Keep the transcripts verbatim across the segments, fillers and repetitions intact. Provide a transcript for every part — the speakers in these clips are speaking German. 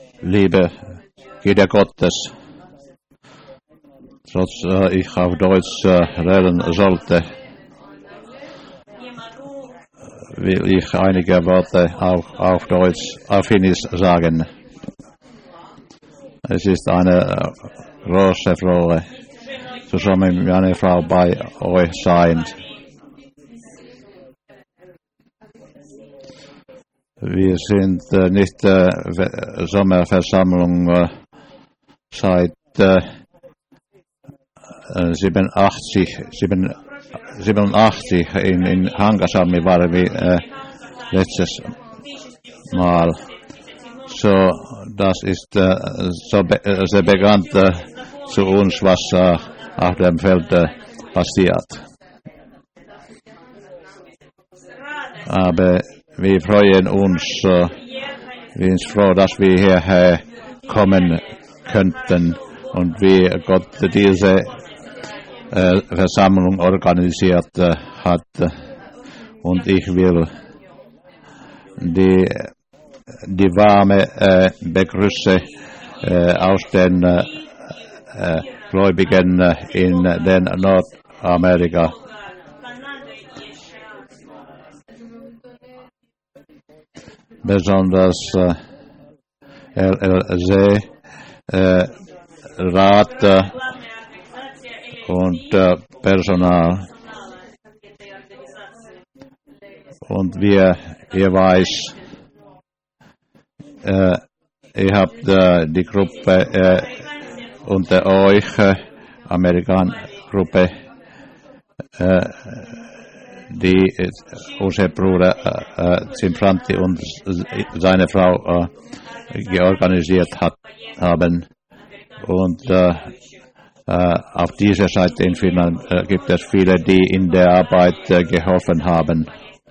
Liebe Kinder Gottes, trotz äh, ich auf Deutsch äh, reden sollte, will ich einige Worte auch auf Deutsch, auf Finnisch sagen. Es ist eine äh, große Freude, zusammen mit meiner Frau bei euch sein. Wir sind äh, nicht äh, Sommerversammlung äh, seit äh, siebenundachtzig, siebenundachtzig in, in Hangasami waren wir äh, letztes Mal. So, das ist äh, so be äh, sehr bekannt äh, zu uns, was äh, auf dem Feld äh, passiert. Aber wir freuen uns, äh, wir sind froh, dass wir hierher kommen könnten und wie Gott diese äh, Versammlung organisiert äh, hat. Und ich will die, die warme äh, Begrüße äh, aus den äh, Gläubigen in den Nordamerika besonders äh, L L C, äh, Rat äh, und äh, Personal. Und wir, ihr weiß, äh, ihr habt äh, die Gruppe äh, unter euch, äh, Amerikan-Gruppe, äh, die äh, unser Bruder äh, Zimpranti und seine Frau äh, georganisiert hat, haben. Und äh, äh, auf dieser Seite in Finnland äh, gibt es viele, die in der Arbeit äh, geholfen haben.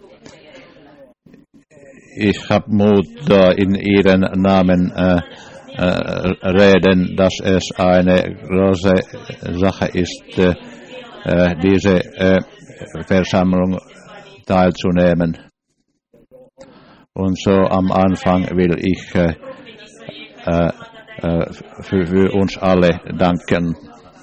Ich habe Mut, äh, in ihren Namen äh, äh, reden, dass es eine große Sache ist, äh, äh, diese äh, Versammlung teilzunehmen. Und so am Anfang will ich äh, äh, für, für uns alle danken.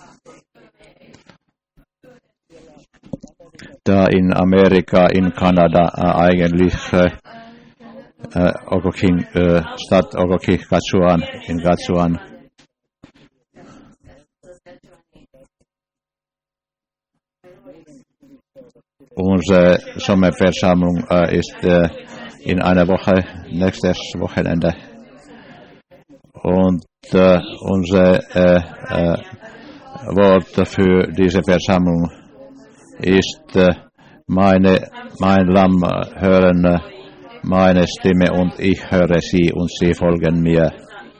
Da in Amerika, in Kanada äh, eigentlich äh, äh, Ogokin, äh, Stadt Ogoki Gatsuan, in Gatsuan. Unsere Sommerversammlung äh, ist äh, in einer Woche, nächstes Wochenende. Und äh, unser äh, äh, Wort für diese Versammlung ist, äh, meine, mein Lamm hören äh, meine Stimme und ich höre sie und sie folgen mir.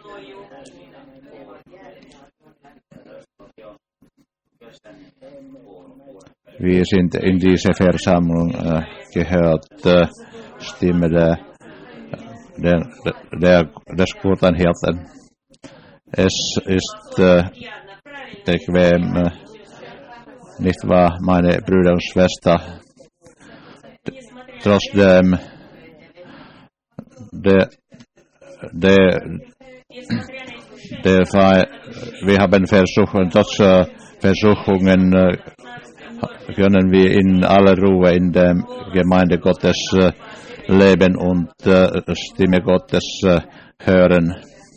Wir sind in dieser Versammlung äh, gehört äh, Stimme der, der, der, des guten Hirten. Es ist äh, bequem, äh, nicht wahr, meine Brüder und Schwestern. Trotzdem, der, der, der, wir haben Versuchungen, trotz äh, Versuchungen, äh, können wir in aller Ruhe in der Gemeinde Gottes äh, leben und äh, Stimme Gottes äh, hören.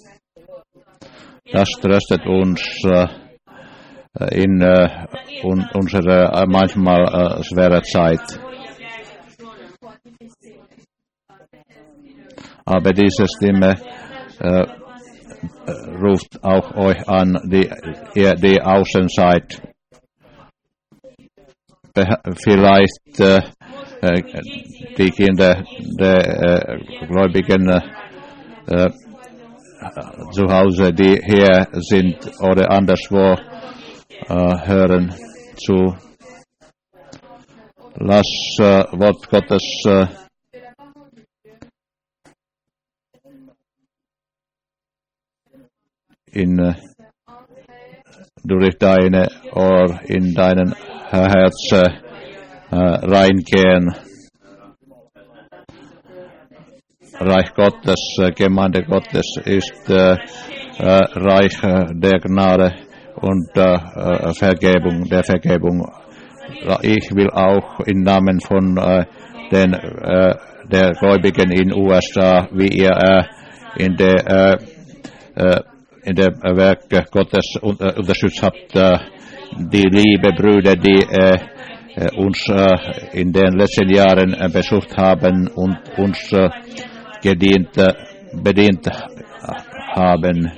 Das tröstet uns äh, in äh, un unserer äh, manchmal äh, schweren Zeit. Aber diese Stimme äh, ruft auch euch an, die ihr die außen seid. Vielleicht äh, die Kinder der äh, Gläubigen äh, zu Hause, die hier sind oder anderswo äh, hören zu. Lass äh, Wort Gottes äh, in äh, durch deine Ohr in deinen Herz äh, reingehen. Reich Gottes, Gemeinde Gottes ist äh, Reich der Gnade und äh, Vergebung, der Vergebung. Ich will auch im Namen von äh, den äh, der Gläubigen in U S A, wie ihr äh, in der äh, äh, in der Werk Gottes un, äh, unterstützt habt, äh, die liebe Brüder, die äh, uns äh, in den letzten Jahren äh, besucht haben und uns äh, gedient, äh, bedient haben.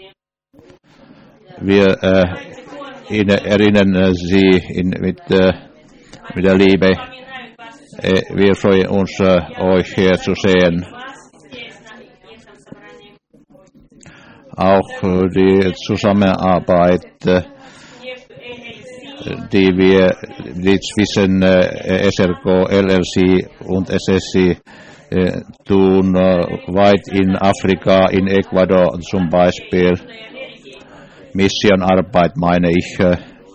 Wir äh, in, erinnern Sie in, mit, äh, mit der Liebe. Äh, wir freuen uns, äh, euch hier zu sehen. Auch äh, die Zusammenarbeit, äh, die wir die zwischen äh, S R K, L R C und S S C äh, tun, äh, weit in Afrika, in Ecuador zum Beispiel. Missionarbeit meine ich. Äh,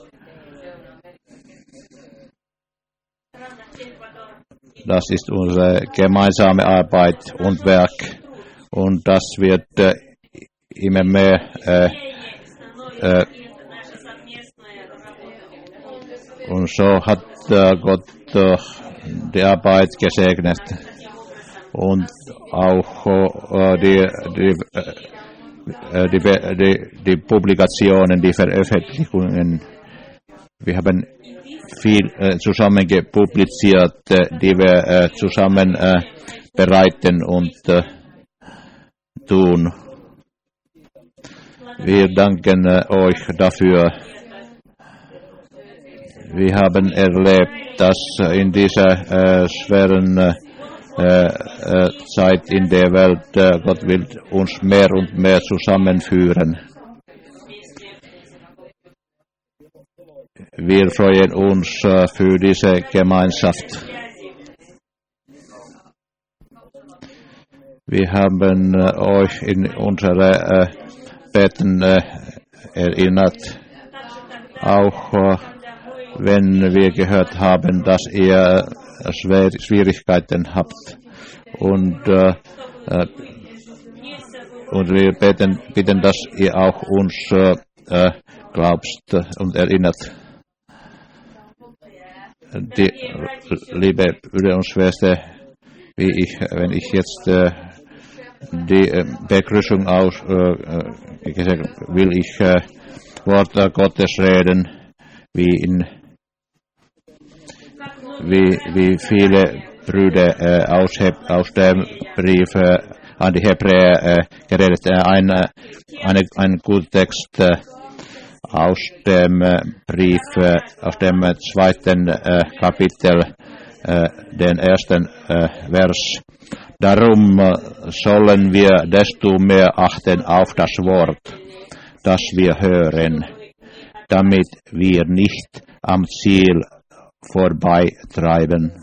das ist unsere gemeinsame Arbeit und Werk und das wird äh, immer mehr äh, äh, und so hat äh, Gott äh, die Arbeit gesegnet und auch äh, die, die, äh, die, die, die Publikationen, die Veröffentlichungen. Wir haben viel äh, zusammen gepubliziert, äh, die wir äh, zusammen äh, bereiten und äh, tun. Wir danken äh, euch dafür. Wir haben erlebt, dass in dieser äh, schweren äh, äh, Zeit in der Welt äh, Gott will uns mehr und mehr zusammenführen. Wir freuen uns äh, für diese Gemeinschaft. Wir haben äh, euch in unsere äh, Betten äh, erinnert, auch äh, wenn wir gehört haben, dass ihr schwer Schwierigkeiten habt. Und, äh, äh, und wir beten, bitten, dass ihr auch uns äh, glaubst und erinnert. Die liebe Brüder und Schwestern, wie ich, wenn ich jetzt äh, die äh, Begrüßung aus, äh, gesagt, will ich äh, Worte Gottes reden, wie in Wie, wie viele Brüder äh, aus, aus dem Brief äh, an die Hebräer äh, geredet. Äh, ein, eine, ein guter Text äh, aus dem äh, Brief, äh, aus dem äh, zweiten äh, Kapitel, äh, den ersten äh, Vers. Darum äh, sollen wir desto mehr achten auf das Wort, das wir hören, damit wir nicht am Ziel vorbeitreiben.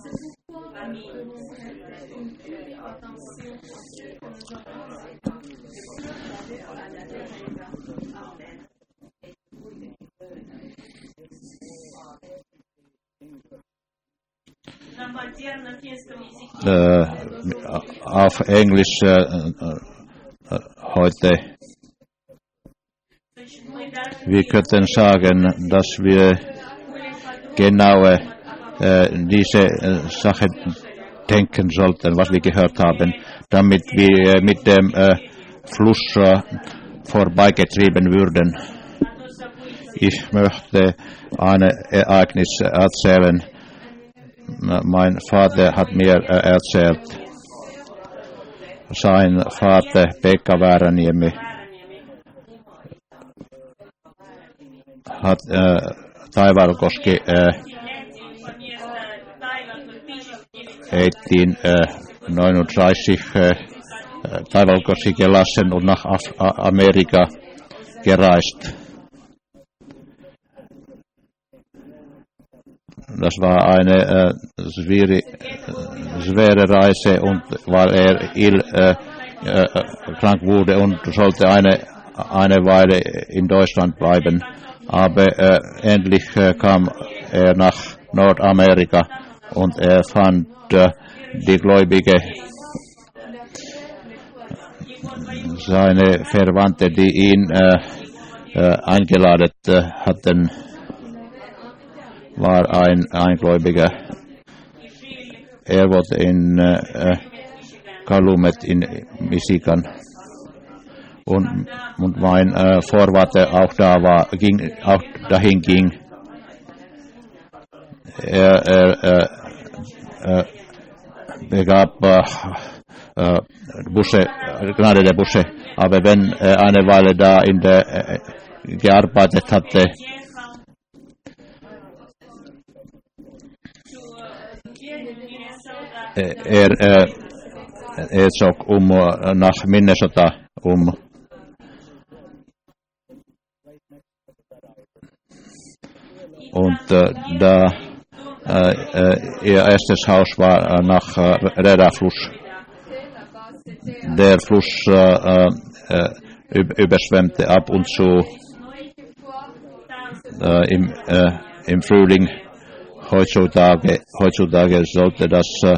Äh, auf Englisch äh, äh, heute. Wir könnten sagen, dass wir genaue äh, diese äh, Sache denken sollten, was wir gehört haben, damit wir äh, mit dem äh, Fluss äh, vorbeigetrieben würden. Ich möchte ein Ereignis erzählen. Mein Vater hat mir äh, erzählt, sein Vater Pekka Vääränniemi hat äh, Taivalkoski äh, achtzehnhundertneununddreißig äh, Taivalkoski gelassen und nach Af- Amerika gereist. Das war eine äh, schwere, äh, schwere Reise und weil er ill, äh, äh, krank wurde und sollte eine, eine Weile in Deutschland bleiben. Aber äh, endlich äh, kam er nach Nordamerika und er fand äh, die Gläubige seine Verwandte, die ihn äh, äh, eingeladen äh, hatten, war ein Eingläubiger. Er wurde in äh, Calumet in Michigan. Und, und mein äh, Vorvater auch da war, ging, auch dahin ging. Er, er äh, äh, begab äh, äh, Busse, Gnade der Busse, aber wenn er eine Weile da in der äh, gearbeitet hatte, äh, er, äh, er zog um äh, nach Minnesota um. Und äh, da äh, äh, ihr erstes Haus war äh, nach äh, Reda-Fluss. Der Fluss äh, äh, überschwemmte ab und zu äh, im, äh, im Frühling. Heutzutage, heutzutage sollte das äh,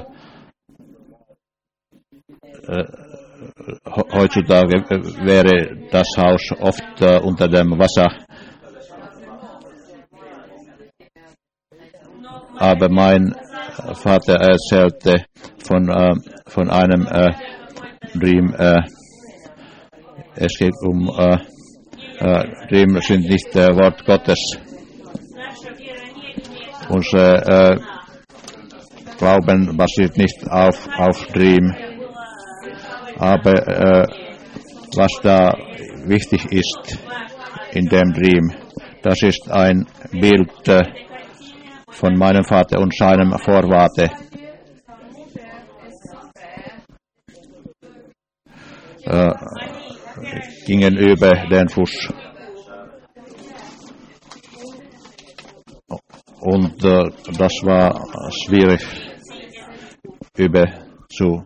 äh, heutzutage wäre das Haus oft äh, unter dem Wasser. Aber mein Vater erzählte von, äh, von einem äh, Dream. Äh, es geht um äh, äh, Dream sind nicht äh, Wort Gottes. Unser äh, Glauben basiert nicht auf, auf Dream. Aber äh, was da wichtig ist in dem Dream, das ist ein Bild äh, von meinem Vater und seinem Vorvater. Äh, gingen über den Fluss. Und äh, das war schwierig über zu.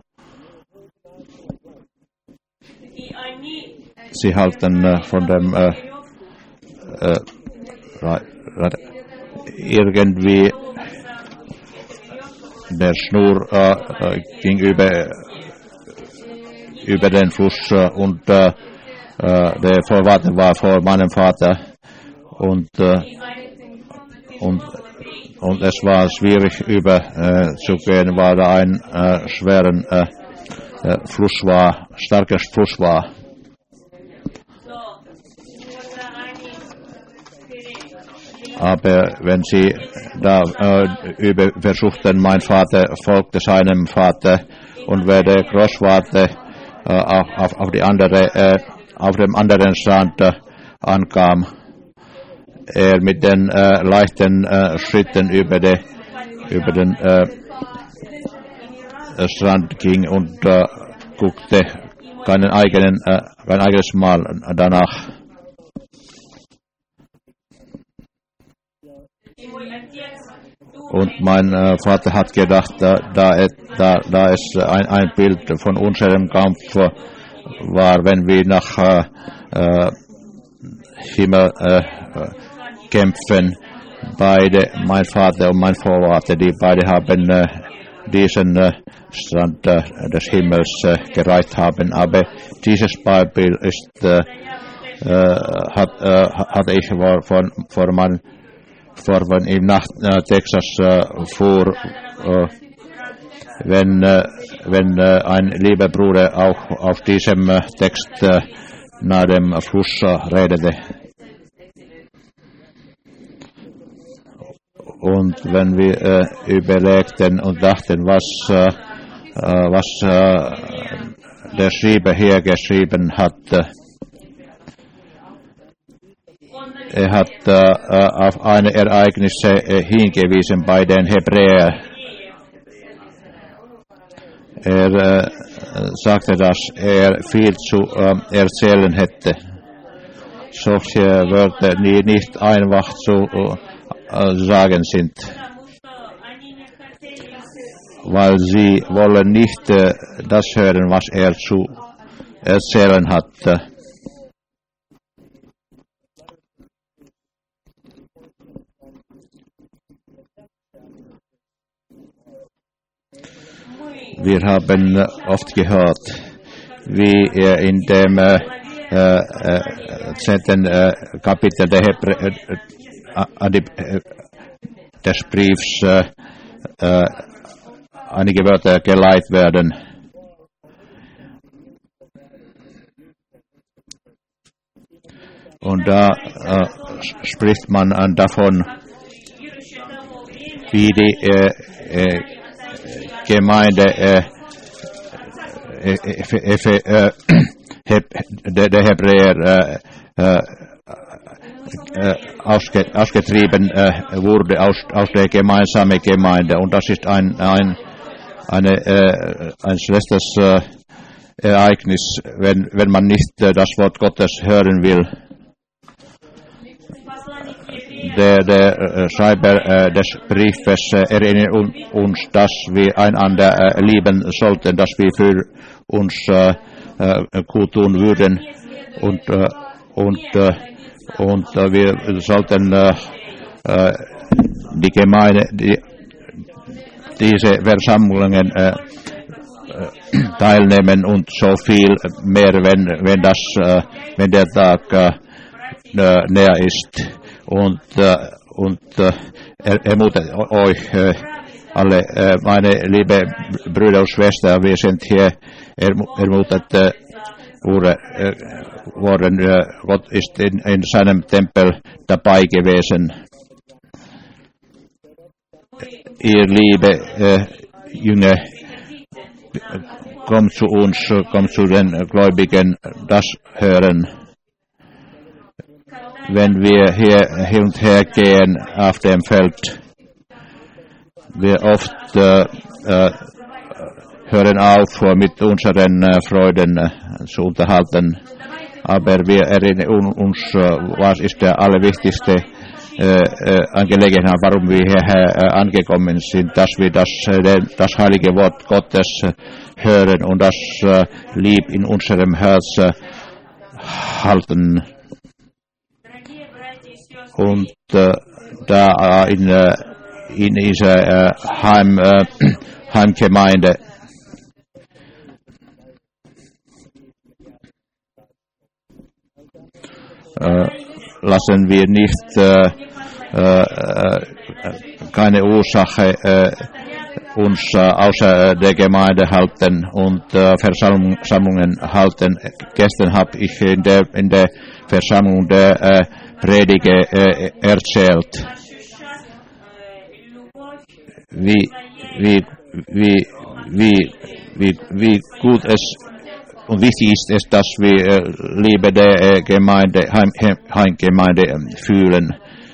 Sie halten äh, von dem äh, äh, irgendwie der Schnur äh, ging über, über den Fluss äh, und äh, der Vorvater war vor meinem Vater und, äh, und, und es war schwierig über äh, zu gehen, weil da ein äh, schweren äh, äh, Fluss war, starker Fluss war. Aber wenn sie da äh, über versuchten, mein Vater folgte seinem Vater und wer der Großvater äh, auf, auf, auf, die andere, äh, auf dem anderen Strand äh, ankam, er mit den äh, leichten äh, Schritten über, de, über den äh, Strand ging und äh, guckte keinen eigenen, äh, kein eigenes Mal danach. Und mein äh, Vater hat gedacht, da, da, da, da es ein, ein Bild von unserem Kampf äh, war, wenn wir nach äh, äh, Himmel äh, kämpfen. Beide, mein Vater und mein Vorvater, die beide haben äh, diesen äh, Strand äh, des Himmels äh, gereicht haben. Aber dieses Beispiel ist, äh, äh, hat, äh, hatte ich vor, vor, vor meinem vor wenn ich nach äh, Texas äh, fuhr, äh, wenn, äh, wenn äh, ein lieber Bruder auch auf diesem äh, Text äh, nach dem Fluss äh, redete. Und wenn wir äh, überlegten und dachten, was, äh, äh, was äh, der Schreiber hier geschrieben hat, äh, er hat äh, auf eine Ereignisse äh, hingewiesen bei den Hebräern. Er äh, sagte, dass er viel zu äh, erzählen hätte. Solche Wörter, die nicht einfach zu äh, sagen sind. Weil sie wollen nicht äh, das hören, was er zu erzählen hat. Wir haben oft gehört, wie in dem zehnten Kapitel der Hebr- des Briefs einige Wörter geleitet werden. Und da äh, spricht man an davon, wie die äh, äh, Gemeinde äh, äh, äh, äh, der Hebräer äh, äh, ausge, ausgetrieben äh, wurde aus, aus der gemeinsamen Gemeinde. Und das ist ein, ein, eine, äh, ein schlechtes äh, Ereignis, wenn, wenn man nicht äh, das Wort Gottes hören will. Der, der äh, Schreiber äh, des Briefes äh, erinnert uns, dass wir einander äh, lieben sollten, dass wir für uns äh, äh, gut tun würden und, äh, und, äh, und äh, wir sollten äh, äh, die Gemeinde, die, diese Versammlungen äh, teilnehmen und so viel mehr, wenn, wenn, das, äh, wenn der Tag äh, näher ist. Und, äh, und äh, ermutigt euch äh, alle, äh, meine liebe Brüder und Schwestern, wir sind hier ermutigt äh, worden. Äh, Gott ist in, in seinem Tempel dabei gewesen. Ihr liebe äh, Jünger, kommt zu uns, kommt zu den Gläubigen, das hören. Wenn wir hier hin und her gehen auf dem Feld, wir oft äh, äh, hören auf, mit unseren äh, Freuden äh, zu unterhalten, aber wir erinnern uns, äh, was ist der allerwichtigste äh, äh, Angelegenheit, warum wir hierher äh, angekommen sind, dass wir das, äh, das heilige Wort Gottes äh, hören und das äh, lieb in unserem Herz äh, halten. Und äh, da äh, in, äh, in dieser äh, Heim, äh, Heimgemeinde äh, lassen wir nicht äh, äh, keine Ursache äh, uns äh, außer der Gemeinde halten und äh, Versammlungen halten. Gestern habe ich in der, in der Versammlung der äh, Predige äh, erzählt, wie, wie, wie, wie, wie, wie gut es und wichtig ist es, dass wir äh, Liebe der äh, Gemeinde, Heim, Heimgemeinde äh, fühlen.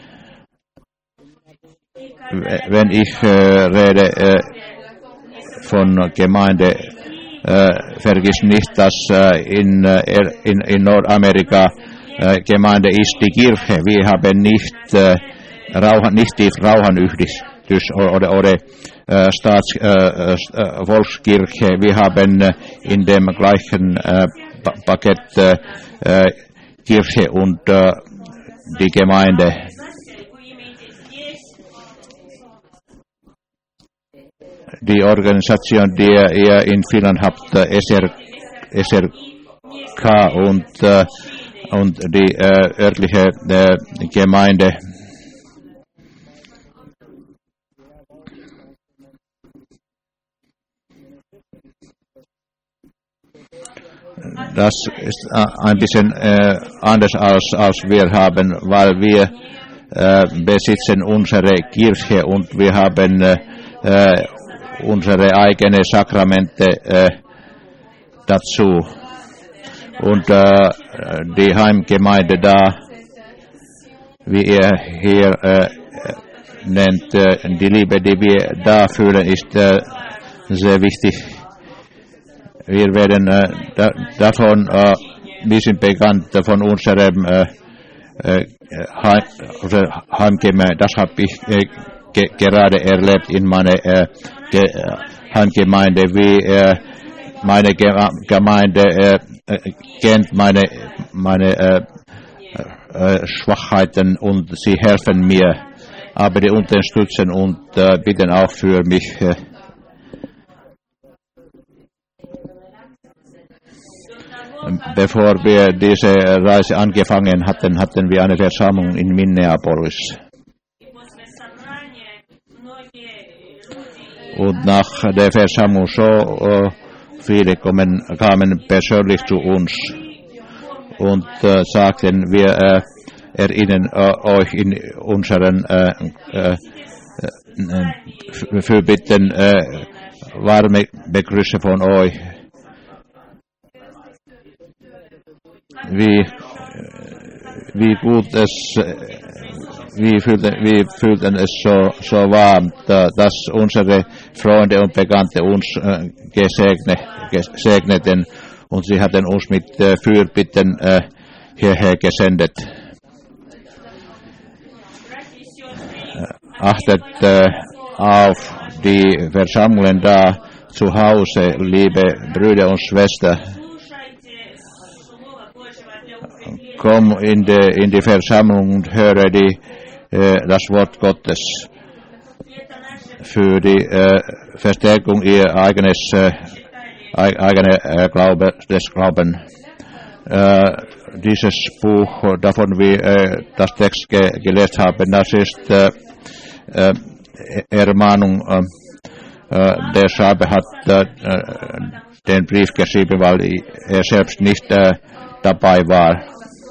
Wenn ich äh, rede äh, von Gemeinde, äh, vergiss nicht, dass äh, in, in, in Nordamerika Äh, Gemeinde ist die Kirche. Wir haben nicht, äh, Rauchen, nicht die Frauenühdistys oder, oder äh, Staats, äh, äh, Volkskirche. Wir haben äh, in dem gleichen äh, Paket äh, Kirche und äh, die Gemeinde. Die Organisation, die ihr in Finnland habt, S R K und äh, und die äh, örtliche äh, Gemeinde. Das ist äh, ein bisschen äh, anders als, als wir haben, weil wir äh, besitzen unsere Kirche und wir haben äh, unsere eigenen Sakramente äh, dazu. Und äh, die Heimgemeinde da, wie ihr hier äh, nennt, äh, die Liebe, die wir da fühlen, ist äh, sehr wichtig. Wir werden äh, da, davon, äh, wir sind bekannt von unserem äh, äh, Heimgemeinde. Das habe ich äh, ge gerade erlebt in meiner äh, Ge Heimgemeinde, wie äh, meine Gemeinde äh, kennt meine, meine äh, äh, Schwachheiten und sie helfen mir, aber die unterstützen und äh, bitten auch für mich. Äh. bevor wir diese Reise angefangen hatten, hatten wir eine Versammlung in Minneapolis. Und nach der Versammlung so äh, viele kommen, kamen persönlich zu uns und äh, sagten, wir äh, erinnern äh, euch in unseren äh, äh, äh, Fürbitten äh, warme Begrüße von euch. Wie, wie gut es, wie fühlten, wie fühlten es so, so warm, dass unsere Freunde und Bekannte uns äh, gesegnet, gesegneten und sie hatten uns mit äh, Fürbitten äh, hierher gesendet. Achtet äh, auf die Versammlungen da zu Hause, liebe Brüder und Schwestern. Komm in die, in die Versammlung und höre die, äh, das Wort Gottes für die äh, Verstärkung ihr eigenes äh, eigene äh, Glaube, des Glaubens. Äh, dieses Buch, davon wir äh, das Text ge gelesen haben, das ist äh, äh, Ermahnung. Äh, der Schreiber hat äh, den Brief geschrieben, weil er selbst nicht äh, dabei war.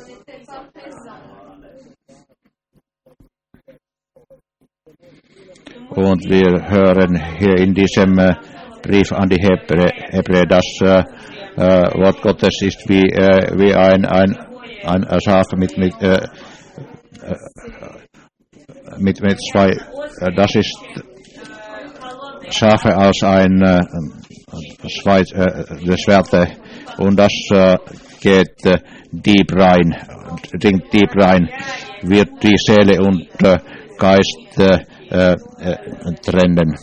Und wir hören hier in diesem äh, Brief an die Hebräer, das äh, äh, Wort Gottes ist wie, äh, wie ein, ein, ein Schaf mit, mit, äh, mit, mit zwei, äh, das ist Schafe als ein äh, zwei, äh, das Schwerte und das äh, geht äh, deep rein, dringt deep rein, wird die Seele und äh, Geist äh, Äh, äh, trennen.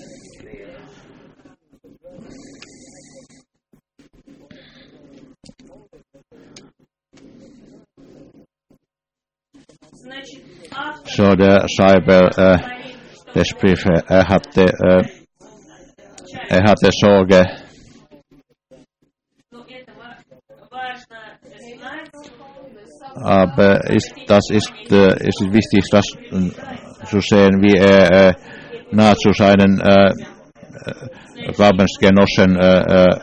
So der Schreiber äh, des Briefes, er hatte, äh, er hatte Sorge. Aber ist, das ist, äh, ist wichtig, das äh, zu sehen, wie er äh, nah zu seinen äh, Glaubensgenossen äh, äh,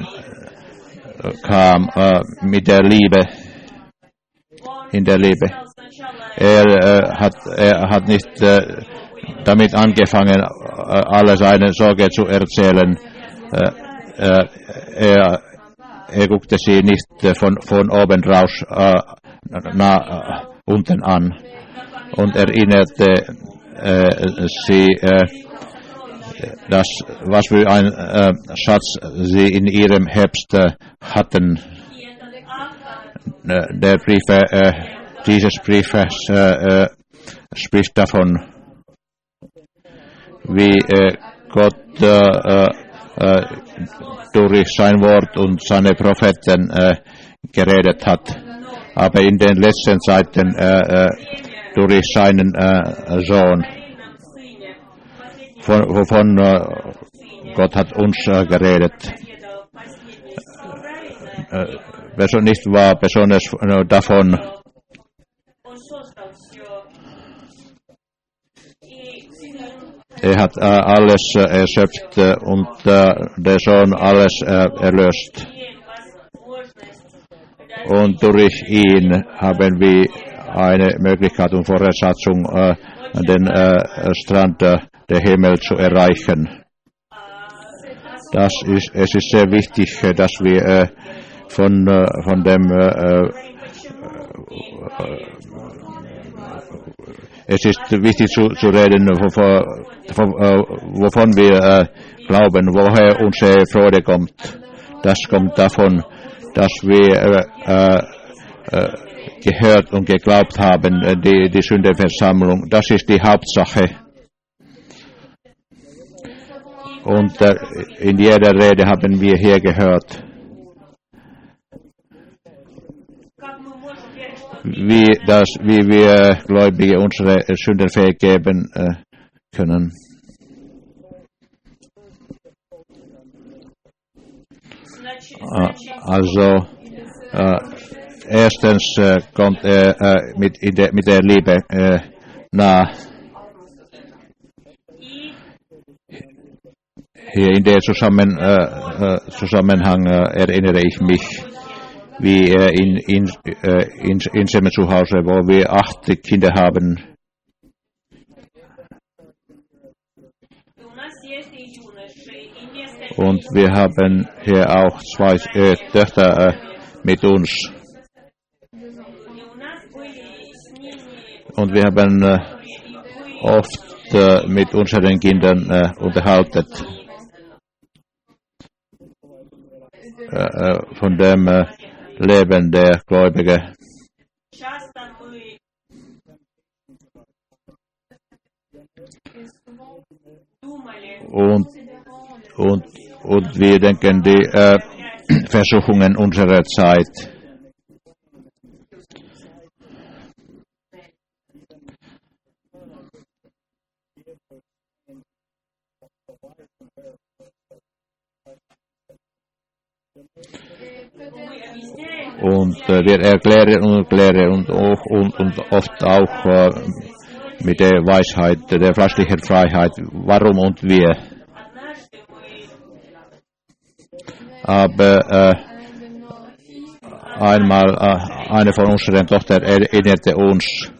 kam äh, mit der Liebe, in der Liebe. Er, äh, hat, er hat nicht äh, damit angefangen, äh, alle seine Sorge zu erzählen. Äh, äh, er, er guckte sie nicht äh, von, von oben raus äh, nach äh, unten an und erinnerte äh, sie, äh, das, was für ein äh, Schatz sie in ihrem Herbst äh, hatten. Äh, der Brief, äh, dieses Briefes äh, äh, spricht davon, wie äh, Gott äh, äh, durch sein Wort und seine Propheten äh, geredet hat. Aber in den letzten Zeiten äh, äh, durch seinen äh, Sohn, von, wovon äh, Gott hat uns äh, geredet. Äh, nicht wahr, besonders äh, davon, er hat äh, alles äh, erschöpft äh, und äh, der Sohn alles äh, erlöst. Und durch ihn haben wir eine Möglichkeit und Voraussetzung, äh, den äh, Strand äh, der Himmel zu erreichen. Das ist, es ist sehr wichtig, dass wir äh, von, äh, von dem äh, äh, es ist wichtig zu, zu reden, wovon, wovon wir äh, glauben, woher unsere Freude kommt. Das kommt davon, dass wir äh, äh, gehört und geglaubt haben, die, die Sündenversammlung. Das ist die Hauptsache. Und äh, in jeder Rede haben wir hier gehört, wie, das, wie wir Gläubige unsere Sünden vergeben äh, können. Also Äh, erstens äh, kommt er äh, mit, der, mit der Liebe äh, nah. Hier in der Zusammen, äh, Zusammenhang äh, erinnere ich mich, wie äh, in, in, äh, in, in seinem Zuhause, wo wir acht Kinder haben. Und wir haben hier auch zwei äh, Töchter äh, mit uns. Und wir haben äh, oft äh, mit unseren Kindern äh, unterhalten. Äh, von dem äh, Leben der Gläubigen. Und, und, und wir denken die äh, Versuchungen unserer Zeit. Und äh, wir erklären und erklären und, auch, und, und oft auch äh, mit der Weisheit, der fleischlichen Freiheit, warum und wie. Aber äh, einmal äh, eine von unseren Tochtern erinnerte uns,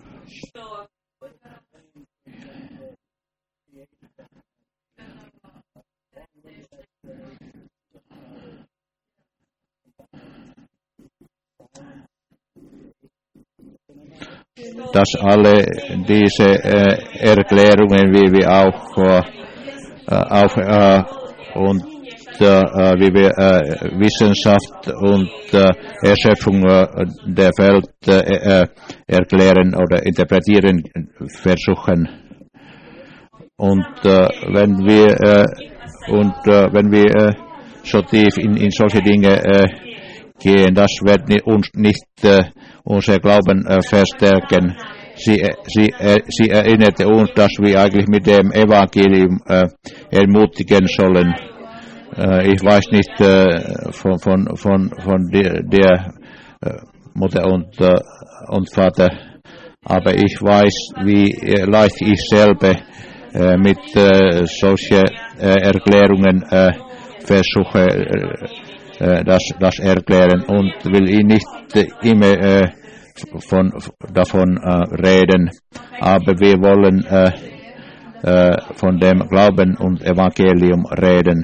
dass alle diese äh, Erklärungen, wie wir auch, äh, auch äh, und äh, wie wir äh, Wissenschaft und äh, Erschöpfung äh, der Welt äh, erklären oder interpretieren versuchen. Und äh, wenn wir äh, und äh, wenn wir äh, so tief in, in solche Dinge äh, gehen, das wird nicht, uns nicht äh, unser Glauben äh, verstärken. Sie, sie, äh, sie erinnerte uns, dass wir eigentlich mit dem Evangelium äh, ermutigen sollen. Äh, ich weiß nicht äh, von, von, von, von der, der äh, Mutter und, äh, und Vater, aber ich weiß, wie äh, leicht ich selber äh, mit äh, solchen äh, Erklärungen äh, versuche, äh, das, das erklären und will ich nicht äh, immer äh, von, davon äh, reden, aber wir wollen äh, äh, von dem Glauben und Evangelium reden.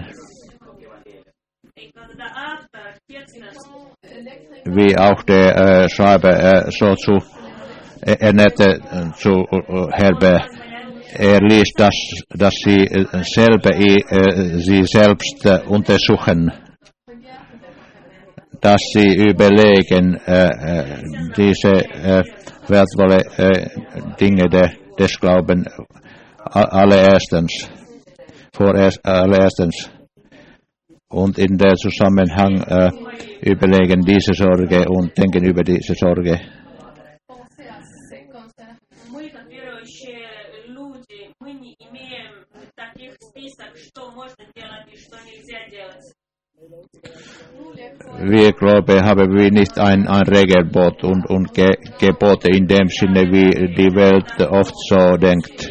Wie auch der äh, Schreiber äh, so zu er nette äh, zu äh, Herbe, er liest, dass, dass sie äh, selber äh, sie selbst äh, untersuchen, dass sie überlegen äh, diese äh, wertvolle äh, Dinge de, des Glaubens allererstens, vorerst allererstens und in der Zusammenhang äh, überlegen diese Sorge und denken über diese Sorge. Wir Gläubige haben wir nicht ein, ein Regelbot und, und Ge, Gebote in dem Sinne, wie die Welt oft so denkt.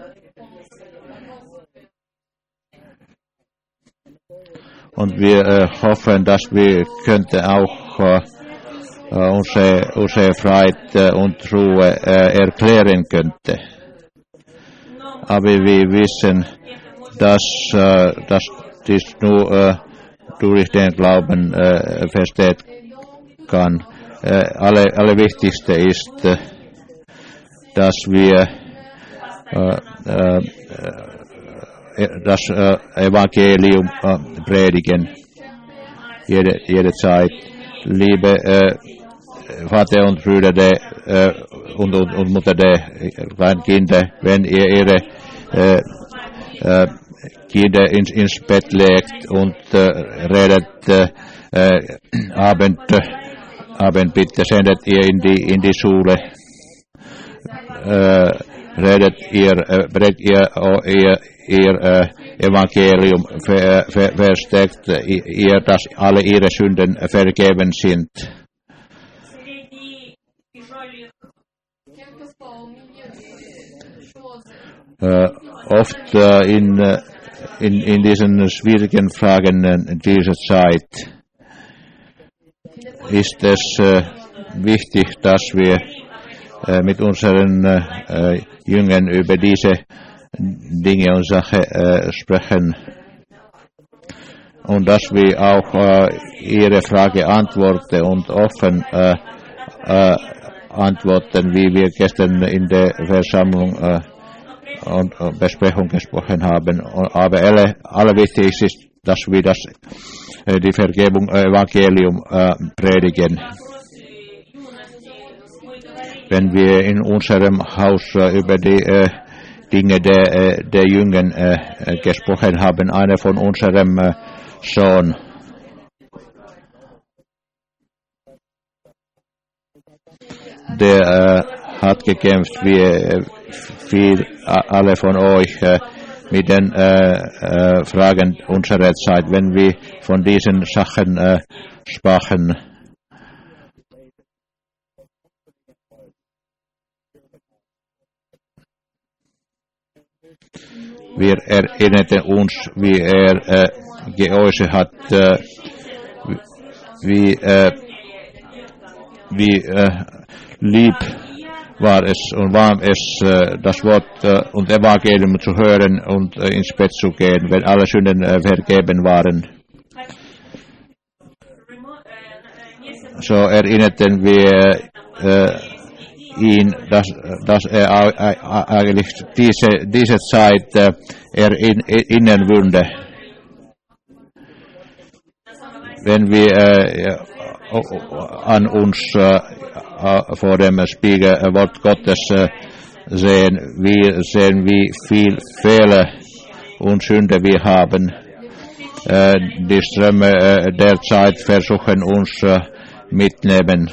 Und wir äh, hoffen, dass wir könnten auch äh, unsere, unsere Freiheit äh, und Ruhe äh, erklären könnte. Aber wir wissen, dass äh, das dies nur äh, durch den Glauben äh, versteht kann. Äh, alle, allerwichtigste ist, äh, dass wir äh, äh, das äh, Evangelium äh, predigen, jede, jede Zeit. Liebe äh, Vater und Brüder der, äh, und, und, und Mutter der kleinen Kinder, wenn ihr ihre äh, äh, Kinder ins, ins Bett legt und äh, redet äh, äh, Abend, äh, Abend bitte sendet ihr in die, in die Schule, äh, redet ihr, äh, redet ihr, oh, ihr ihr äh, Evangelium ver, ver, versteckt, ihr, dass alle ihre Sünden vergeben sind. Äh, oft äh, in, in, in diesen schwierigen Fragen äh, dieser Zeit ist es äh, wichtig, dass wir äh, mit unseren äh, Jüngern über diese Dinge und Sachen äh, sprechen und dass wir auch äh, ihre Frage antworten und offen äh, äh, antworten, wie wir gestern in der Versammlung äh, und äh, Besprechung gesprochen haben. Aber alle, allerwichtigste ist, dass wir das, äh, die Vergebung äh, Evangelium äh, predigen. Wenn wir in unserem Haus äh, über die äh, Dinge der, äh, der Jünger äh, gesprochen haben, einer von unserem äh, Sohn, der äh, hat gekämpft, wie äh, viel alle von euch äh, mit den äh, äh, Fragen unserer Zeit, wenn wir von diesen Sachen äh, sprachen. Wir erinnerten uns, wie er äh, geäußert hat, äh, wie, äh, wie äh, lieb war es und warm es, äh, das Wort äh, und Evangelium zu hören und äh, ins Bett zu gehen, wenn alle Sünden äh, vergeben waren. So erinnerten wir äh, ihn, dass, dass er eigentlich diese, diese Zeit äh, erinnern würde. Wenn wir äh, an uns äh, vor dem Spiegel äh, Wort Gottes äh, sehen, wir sehen, wie viel Fehler und Sünde wir haben. Äh, die Ströme äh, der Zeit versuchen uns äh, mitnehmen.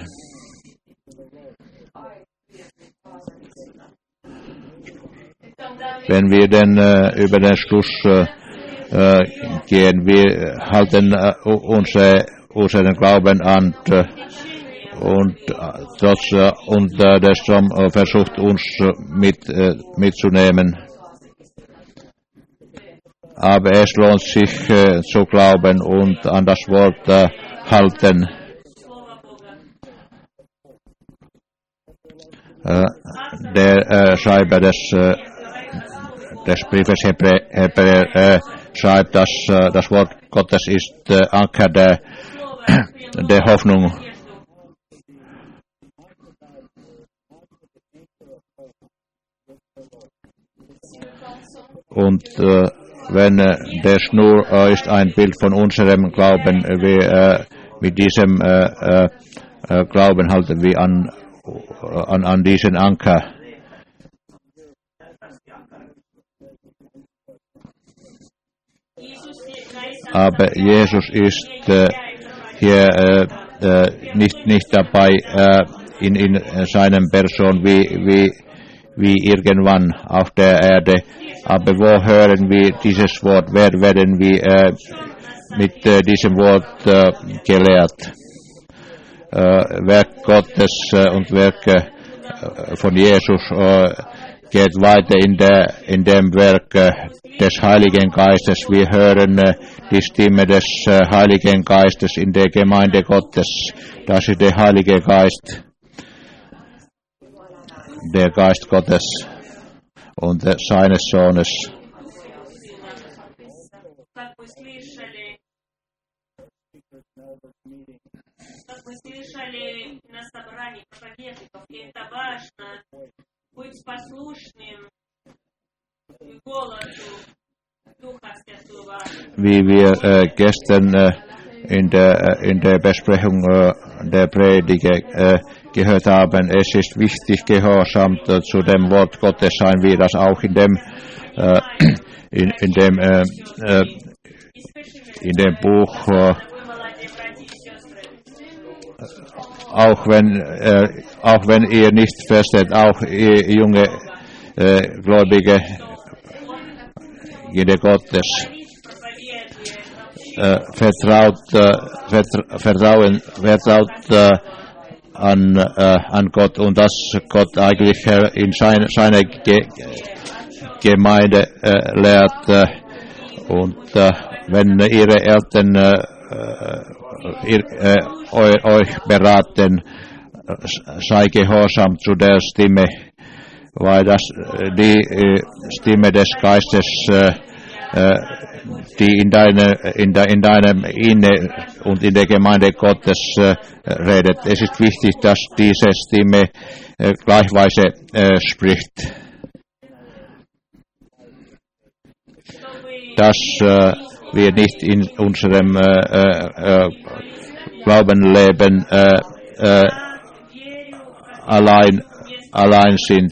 Wenn wir dann äh, über den Schluss äh, äh, gehen, wir halten äh, unsere, unseren Glauben an äh, und äh, trotz äh, und äh, der Strom äh, versucht uns äh, mit, äh, mitzunehmen. Aber es lohnt sich äh, zu glauben und an das Wort äh, halten. Äh, der äh, Schreiber des äh, des Briefes Hebräer äh, schreibt, dass äh, das Wort Gottes ist äh, Anker der, der Hoffnung. Und äh, wenn äh, der Schnur äh, ist ein Bild von unserem Glauben, wir äh, mit diesem äh, äh, Glauben halten wir an, an, an diesen Anker. Aber Jesus ist äh, hier äh, äh, nicht, nicht dabei äh, in, in seiner Person wie, wie, wie irgendwann auf der Erde. Aber wo hören wir dieses Wort? Wer werden wir äh, mit äh, diesem Wort äh, gelehrt? Äh, Werk Gottes äh, und Werke äh, von Jesus äh, geht weiter in, der, in dem Werk äh, des Heiligen Geistes. Wir hören äh, die Stimme des äh, Heiligen Geistes in der Gemeinde Gottes. Das ist der Heilige Geist, der Geist Gottes und äh, seines Sohnes. Wie wir äh, gestern äh, in, der, äh, in der Besprechung äh, der Predige äh, gehört haben, es ist wichtig, gehorsam äh, zu dem Wort Gottes sein, wie das auch in dem, äh, in, in dem, äh, äh, in dem Buch, äh, auch wenn, äh, auch wenn ihr nicht versteht, auch ihr junge äh, Gläubige, Kinder Gottes, äh, vertraut, äh, vertra- vertrauen, vertraut äh, an, äh, an Gott und dass Gott eigentlich äh, in sein, seine Ge Gemeinde äh, lehrt. Äh, und äh, wenn ihre Eltern äh, ihr, äh, euch beraten, sei gehorsam zu der Stimme, weil das die äh, Stimme des Geistes, äh, äh, die in, deine, in, de, in deinem Inne und in der Gemeinde Gottes äh, redet. Es ist wichtig, dass diese Stimme äh, gleichweise äh, spricht. Dass äh, wir nicht in unserem äh, äh, Glaubenleben äh, äh, allein, allein sind.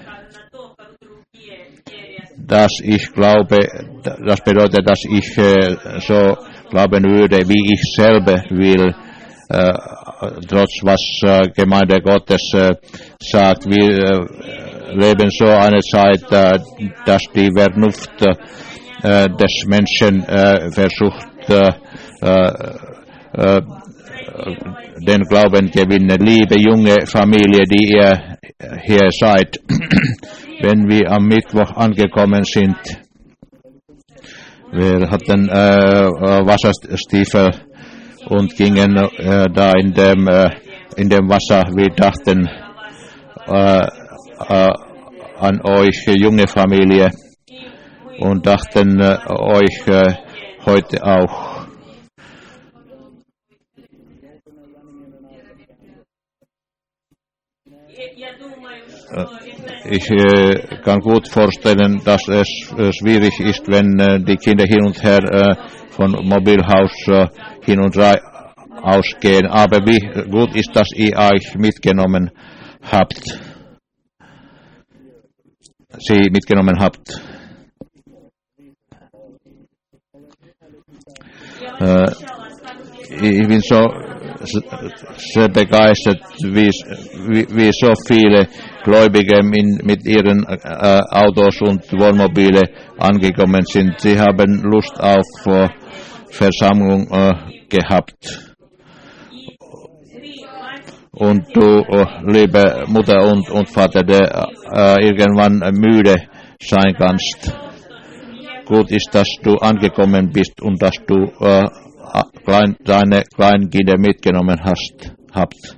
Dass ich glaube, das bedeutet, dass ich äh, so glauben würde, wie ich selber will, äh, trotz was äh, Gemeinde Gottes äh, sagt. Wir äh, leben so eine Zeit, äh, dass die Vernunft äh, des Menschen äh, versucht, äh, äh, den Glauben gewinnen. Liebe junge Familie, die ihr hier seid, wenn wir am Mittwoch angekommen sind, wir hatten äh, Wasserstiefel und gingen äh, da in dem, äh, in dem Wasser. Wir dachten äh, äh, an euch, junge Familie, und dachten äh, euch äh, heute auch. Ich äh, kann gut vorstellen, dass es äh, schwierig ist, wenn äh, die Kinder hin und her äh, von Mobilhaus äh, hin und her ausgehen. Aber wie gut ist, dass ihr euch mitgenommen habt, sie mitgenommen habt. Äh, ich bin so sehr begeistert, wie, wie, wie so viele Gläubige in, mit ihren äh, Autos und Wohnmobile angekommen sind. Sie haben Lust auf äh, Versammlung äh, gehabt. Und du, äh, liebe Mutter und, und Vater, der äh, irgendwann müde sein kannst. Gut ist, dass du angekommen bist und dass du äh, klein, deine Kleinkinder mitgenommen hast, habt.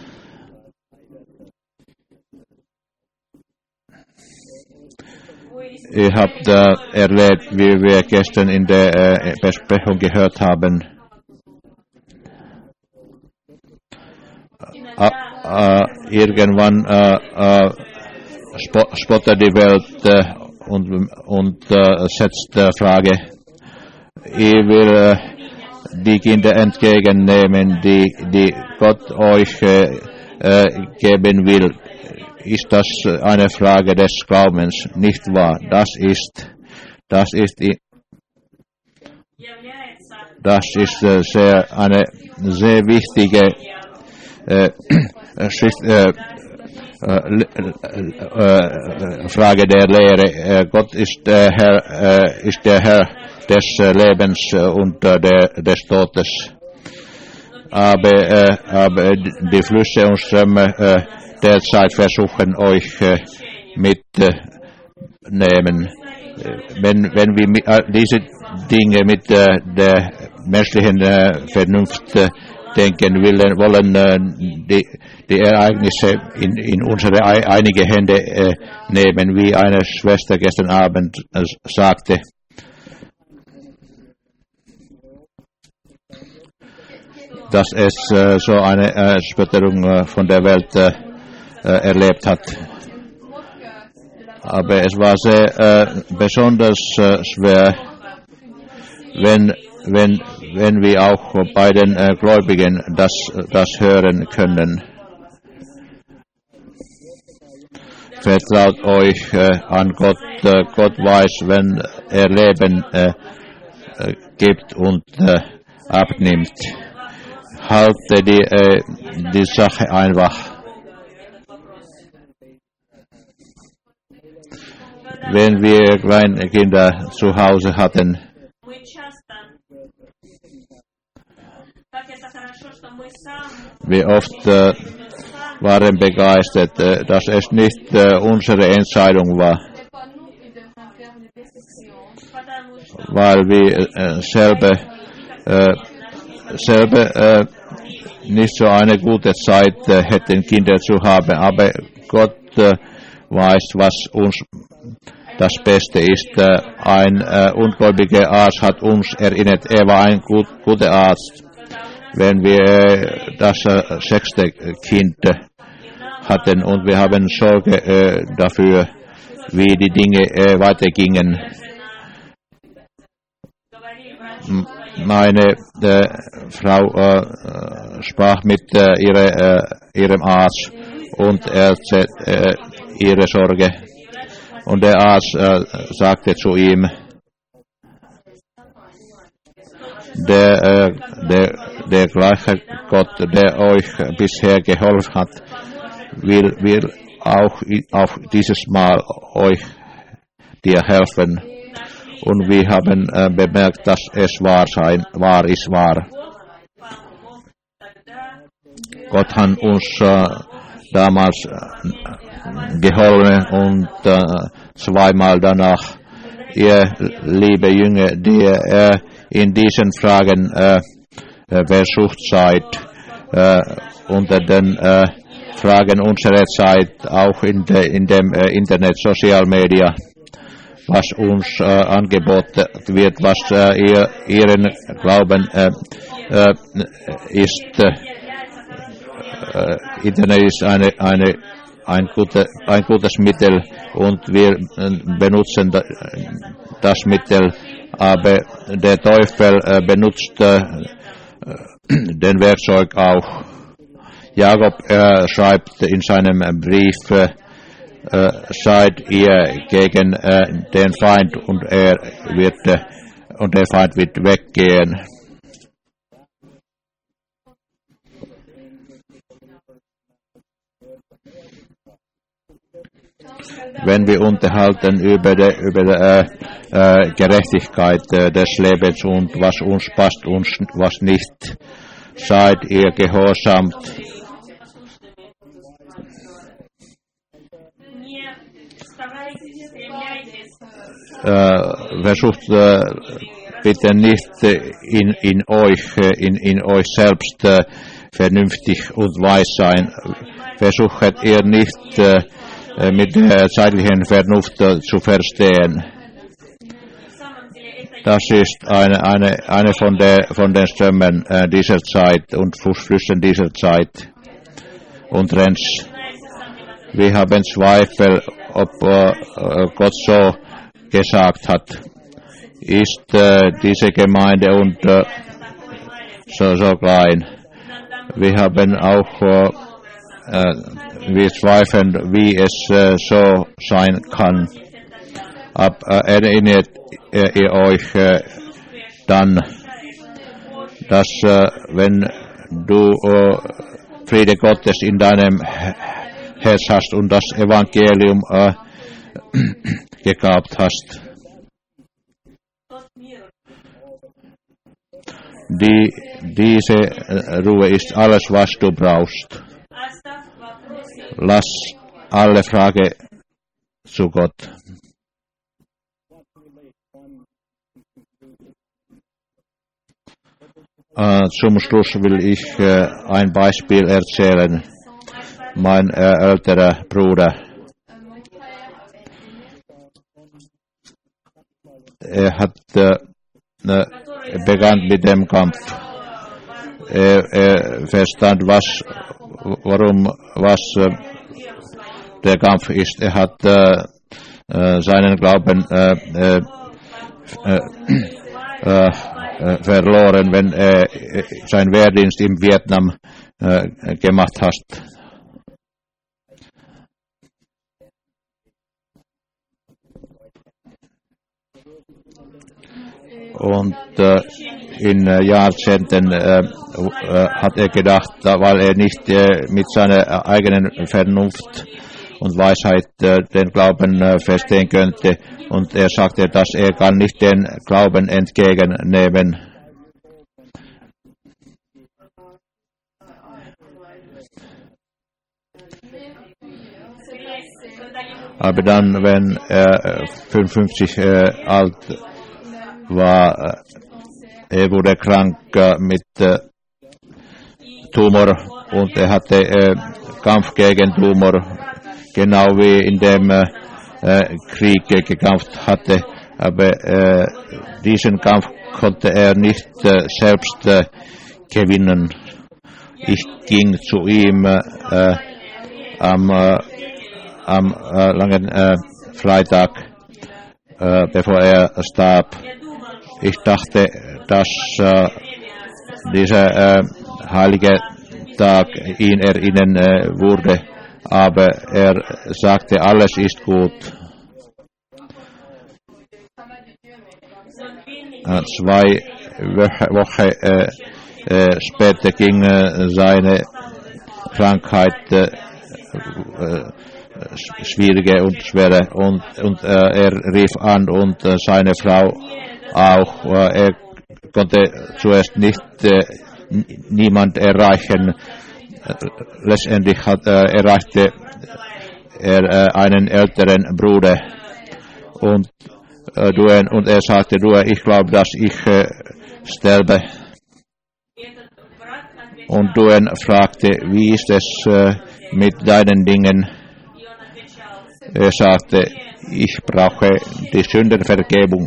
Ihr habt äh, erlebt, wie wir gestern in der äh, Besprechung gehört haben. Äh, äh, irgendwann äh, äh, spottet die Welt äh, und, und äh, setzt die Frage, ich will äh, die Kinder entgegennehmen, die, die Gott euch äh, äh, geben will. Ist das eine Frage des Glaubens, nicht wahr? Das ist, das ist, das ist äh, sehr, eine sehr wichtige äh, äh, äh, Frage der Lehre. Äh, Gott ist der Herr, äh, ist der Herr des äh, Lebens und äh, der, des Todes. Aber, äh, aber die Flüsse und Ströme äh, derzeit versuchen euch äh, mitnehmen. Äh, wenn, wenn wir äh, diese Dinge mit äh, der menschlichen äh, Vernunft äh, denken wollen, wollen äh, die, die Ereignisse in, in unsere einige Hände äh, nehmen, wie eine Schwester gestern Abend äh, sagte. Dass es äh, so eine äh, Spötterung äh, von der Welt äh, äh, erlebt hat. Aber es war sehr äh, besonders äh, schwer, wenn, wenn, wenn wir auch bei den äh, Gläubigen das, das hören können. Vertraut euch äh, an Gott. Äh, Gott weiß, wenn er Leben äh, äh, gibt und äh, abnimmt. Halte die, äh, die Sache einfach. Wenn wir kleine Kinder zu Hause hatten, Wie oft äh, waren begeistert, äh, dass es nicht äh, unsere Entscheidung war, weil wir äh, selber, äh, selber äh, nicht so eine gute Zeit äh, hätten, Kinder zu haben, aber Gott äh, weiß, was uns das Beste ist. Äh, ein äh, ungläubiger Arzt hat uns erinnert, er war ein gut, guter Arzt. Wenn wir äh, das äh, sechste Kind äh, hatten und wir haben Sorge äh, dafür, wie die Dinge äh, weitergingen. Meine äh, Frau äh, sprach mit äh, ihre, äh, ihrem Arzt und erzählte äh, ihre Sorge. Und der Arzt äh, sagte zu ihm, der, äh, der, der gleiche Gott, der euch bisher geholfen hat, will, will auch, auch dieses Mal euch dir helfen. Und wir haben äh, bemerkt, dass es wahr, sein, wahr ist, wahr. Gott hat uns äh, damals äh, geholfen und äh, zweimal danach. Ihr liebe Jünger, die äh, in diesen Fragen äh, äh, versucht seid, äh, unter den äh, Fragen unserer Zeit, auch in, de, in dem äh, Internet, Social Media, was uns äh, angeboten wird, was äh, ihr, ihren Glauben äh, äh, ist. Äh, Internet ist eine, eine, ein, gute, ein gutes Mittel und wir äh, benutzen da, das Mittel, aber der Teufel äh, benutzt äh, den Werkzeug auch. Jakob äh, schreibt in seinem Brief, äh, äh, seid ihr gegen äh, den Feind und er wird äh, und der Feind wird weggehen. Wenn wir unterhalten über die, über die äh, äh, Gerechtigkeit äh, des Lebens und was uns passt und was nicht, seid ihr gehorsam. Äh, versucht äh, bitte nicht äh, in, in euch, äh, in, in euch selbst äh, vernünftig und weis sein. Versucht ihr nicht äh, mit der zeitlichen Vernunft äh, zu verstehen. Das ist eine, eine, eine von, der, von den Strömen äh, dieser Zeit und Flüssen dieser Zeit und Trends. Wir haben Zweifel, ob äh, Gott so gesagt hat. Ist äh, diese Gemeinde und äh, so, so klein. Wir haben auch äh, äh, wir zweifeln, wie es äh, so sein kann. Ab, äh, erinnert äh, ihr euch äh, dann, dass äh, wenn du äh, Friede Gottes in deinem Herz hast und das Evangelium äh, geglaubt hast, die, diese Ruhe ist alles, was du brauchst. Lass alle Frage zu Gott. Äh, zum Schluss will ich äh, ein Beispiel erzählen. Mein äh, älterer Bruder, er hat äh, begann mit dem Kampf. Er, er verstand, was, warum, was äh, der Kampf ist. Er hat äh, äh, seinen Glauben äh, äh, äh, äh, verloren, wenn er äh, seinen Wehrdienst im Vietnam äh, gemacht hat. Und äh, in äh, Jahrzehnten äh, äh, hat er gedacht, weil er nicht äh, mit seiner eigenen Vernunft und Weisheit äh, den Glauben äh, verstehen könnte. Und er sagte, dass er kann nicht den Glauben entgegennehmen. Aber dann, wenn er fünfundfünfzig äh, alt war, er wurde krank äh, mit äh, Tumor und er hatte äh, Kampf gegen Tumor, genau wie in dem äh, Krieg gekämpft hatte. Aber äh, diesen Kampf konnte er nicht äh, selbst äh, gewinnen. Ich ging zu ihm äh, am, äh, am äh, langen äh, Freitag, äh, bevor er starb. Ich dachte, dass äh, dieser äh, heilige Tag ihn erinnern äh, würde, aber er sagte, alles ist gut. Äh, zwei Wochen äh, äh, später ging äh, seine Krankheit äh, äh, schwierige und schwere und, und äh, er rief an und äh, seine Frau auch. Äh, er konnte zuerst nicht äh, niemand erreichen. Letztendlich hat, äh, erreichte er äh, einen älteren Bruder und, äh, du, und er sagte, du, ich glaube, dass ich äh, sterbe. Und Duen fragte, wie ist es äh, mit deinen Dingen? Er sagte, ich brauche die Sündenvergebung.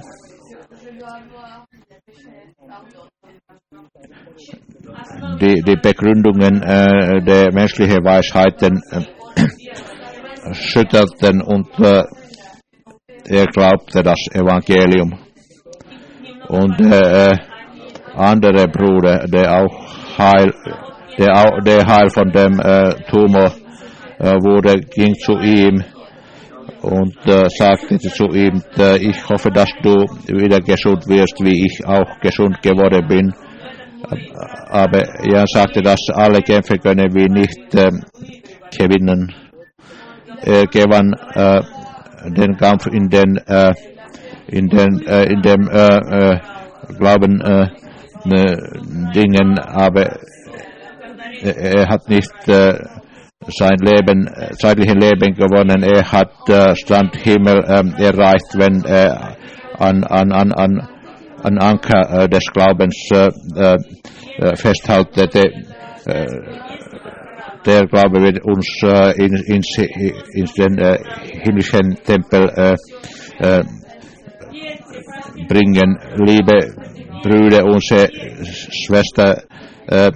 Die, die Begründungen äh, der menschlichen Weisheiten äh, schüttelten und äh, er glaubte das Evangelium. Und der äh, andere Bruder, der auch heil, der, auch, der heil von dem äh, Tumor äh, wurde, ging zu ihm und äh, sagte zu ihm, äh, ich hoffe, dass du wieder gesund wirst, wie ich auch gesund geworden bin. Aber er sagte, dass alle Kämpfe können wir nicht äh, gewinnen. Er gewann äh, den Kampf in den äh, in den äh, in dem äh, äh, Glauben äh, äh, Dingen, aber er hat nicht äh, sein Leben, zeitliches Leben gewonnen. Er hat äh, Strandhimmel äh, erreicht, wenn er an an an an an Anker äh, des Glaubens äh, äh, festhaltete. Äh, der Glaube wird uns äh, in, in, in den äh, himmlischen Tempel äh, äh, bringen. Liebe Brüder, unsere Schwester, äh,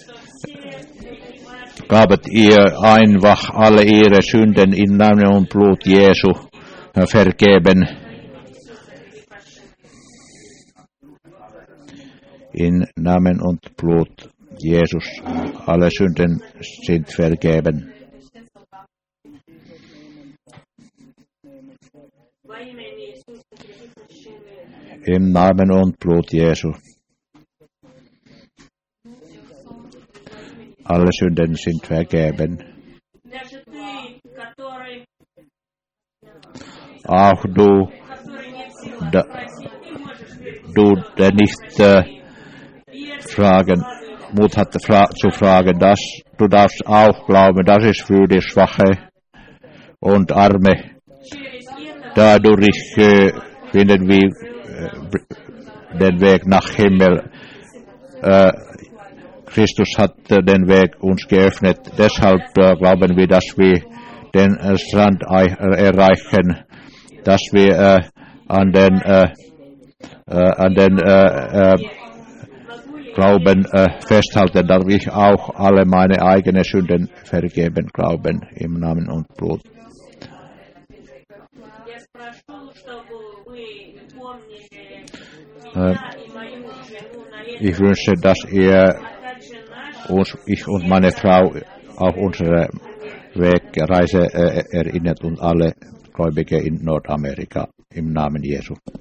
gabet ihr einfach alle ihre Sünden in Namen und Blut Jesu äh, vergeben. In Namen und Blut Jesus, alle Sünden sind vergeben. Im Namen und Blut Jesu. Alle Sünden sind vergeben. Auch du, da, du, der nicht äh, fragen, Mut hat fra- zu fragen, dass du darfst auch glauben, das ist für die Schwache und Arme. Dadurch äh, finden wir äh, den Weg nach Himmel. Äh, Christus hat äh, den Weg uns geöffnet. Deshalb äh, glauben wir, dass wir den äh, Strand äh, erreichen, dass wir äh, an den äh, äh, an den äh, äh, Glauben äh, festhalten, darf ich auch alle meine eigenen Sünden vergeben, glauben im Namen und Blut. Äh, ich wünsche, dass ihr uns, ich und meine Frau auf unsere Wegreise äh, erinnert und alle Gläubige in Nordamerika im Namen Jesu.